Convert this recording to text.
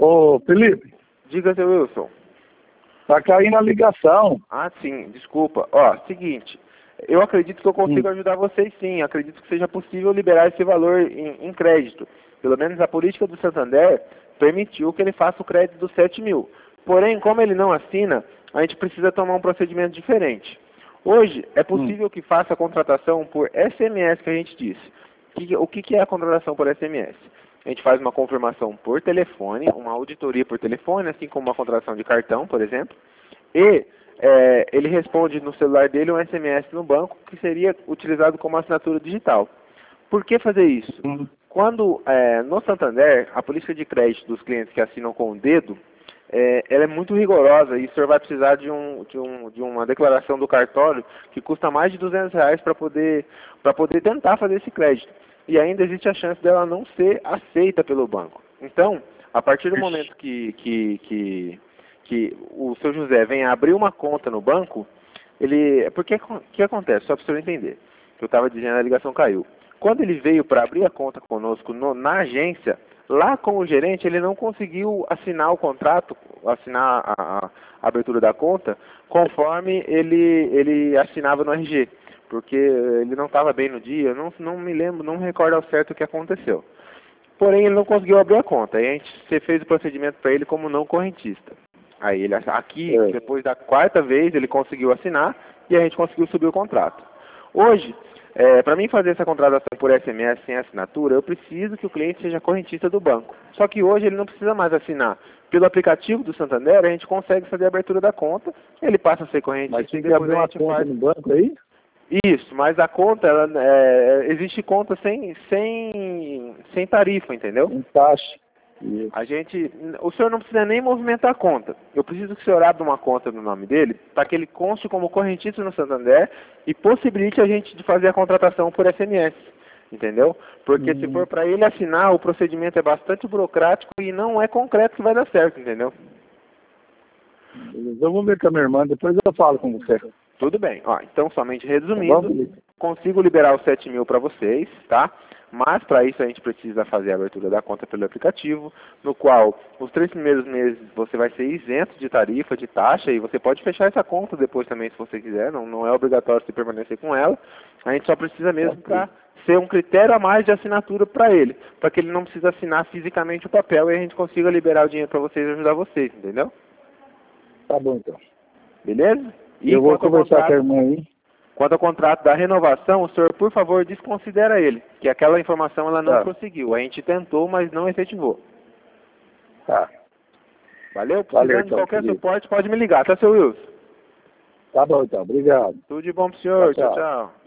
Ô, Felipe, Diga, seu Wilson. tá caindo a ligação. Ah, sim, desculpa. Ó, seguinte, eu acredito que eu consigo ajudar vocês sim. Acredito que seja possível liberar esse valor em crédito. Pelo menos a política do Santander permitiu que ele faça o crédito dos 7 mil. Porém, como ele não assina, a gente precisa tomar um procedimento diferente. Hoje, é possível que faça a contratação por SMS, que a gente disse. O que é a contratação por SMS? A gente faz uma confirmação por telefone, uma auditoria por telefone, assim como uma contratação de cartão, por exemplo, e ele responde no celular dele um SMS no banco, que seria utilizado como assinatura digital. Por que fazer isso? Quando, no Santander, a política de crédito dos clientes que assinam com o dedo, ela é muito rigorosa e o senhor vai precisar de uma declaração do cartório que custa mais de R$ 200 para poder tentar fazer esse crédito. E ainda existe a chance dela não ser aceita pelo banco. Então, a partir do momento que o seu José vem abrir uma conta no banco, porque o que acontece? Só para o senhor entender, que eu estava dizendo, a ligação caiu. Quando ele veio para abrir a conta conosco na agência, lá com o gerente, ele não conseguiu assinar o contrato, assinar a abertura da conta, conforme ele assinava no RG, porque ele não estava bem no dia, não me lembro, não me recordo ao certo o que aconteceu. Porém, ele não conseguiu abrir a conta, aí a gente fez o procedimento para ele como não correntista. Aí ele aqui, depois da quarta vez, ele conseguiu assinar e a gente conseguiu subir o contrato. Hoje, para mim fazer essa contratação por SMS sem assinatura, eu preciso que o cliente seja correntista do banco. Só que hoje ele não precisa mais assinar. Pelo aplicativo do Santander, a gente consegue fazer a abertura da conta, ele passa a ser correntista. Mas tem que abrir uma conta no banco aí? Isso, mas a conta, existe conta sem tarifa, entendeu? Sem taxa. O senhor não precisa nem movimentar a conta. Eu preciso que o senhor abra uma conta no nome dele, para que ele conste como correntista no Santander e possibilite a gente de fazer a contratação por SMS, entendeu? Porque se for para ele assinar, o procedimento é bastante burocrático e não é concreto que vai dar certo, entendeu? Eu vou ver com a minha irmã, depois eu falo com você. Tudo bem. Ó, então, somente resumindo, consigo liberar os 7 mil para vocês, tá? Mas, para isso, a gente precisa fazer a abertura da conta pelo aplicativo, no qual os 3 primeiros meses você vai ser isento de tarifa, de taxa, e você pode fechar essa conta depois também, se você quiser, não é obrigatório você permanecer com ela. A gente só precisa mesmo para ser um critério a mais de assinatura para ele, para que ele não precise assinar fisicamente o papel e a gente consiga liberar o dinheiro para vocês e ajudar vocês, entendeu? Tá bom, então. Beleza? E eu vou conversar com a irmã aí. Quanto ao contrato da renovação, o senhor, por favor, desconsidera ele, que aquela informação ela não prosseguiu. A gente tentou, mas não efetivou. Tá. Valeu? Precisando de qualquer suporte, pode me ligar, tá, seu Wilson? Tá bom, então. Obrigado. Tudo de bom pro senhor. Tchau, Tchau, tchau.